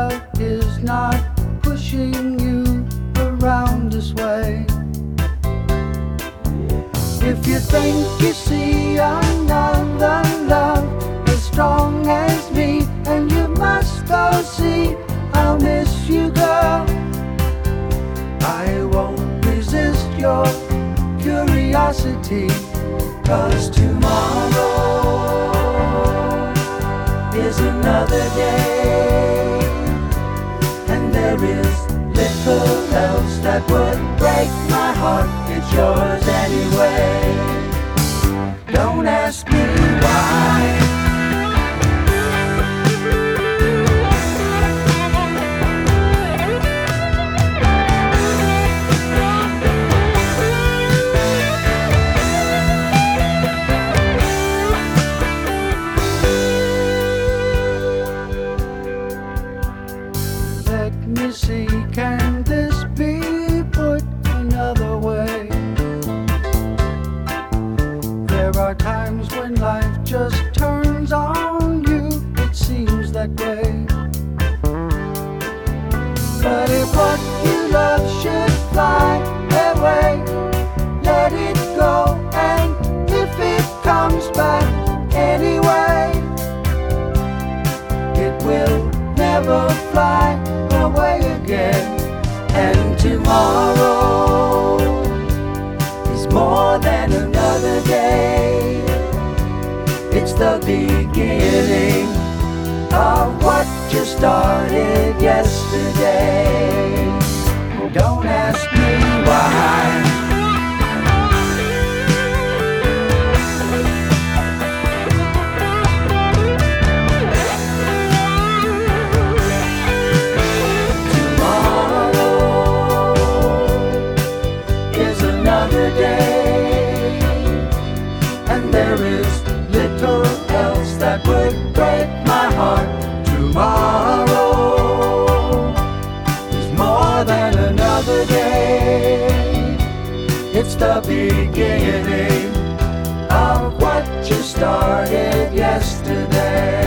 love is not pushing you around this way. If you think you see another love as strong as me, and you must go see, I'll miss you, girl. I won't resist your curiosity, 'cause tomorrow is another day, and there is little else that would break my heart. It's yours anyway. Don't ask me why. Let me see, can this be put another way? There are times when life just turns on you, it seems that way. But if what you love should fly away, let it go, and if it comes back anyway, it will never fly away again. And tomorrow is more than another day. It's the beginning of what you started yesterday. Don't ask me why. Day, and there is little else that would break my heart. Tomorrow is more than another day. It's the beginning of what you started yesterday.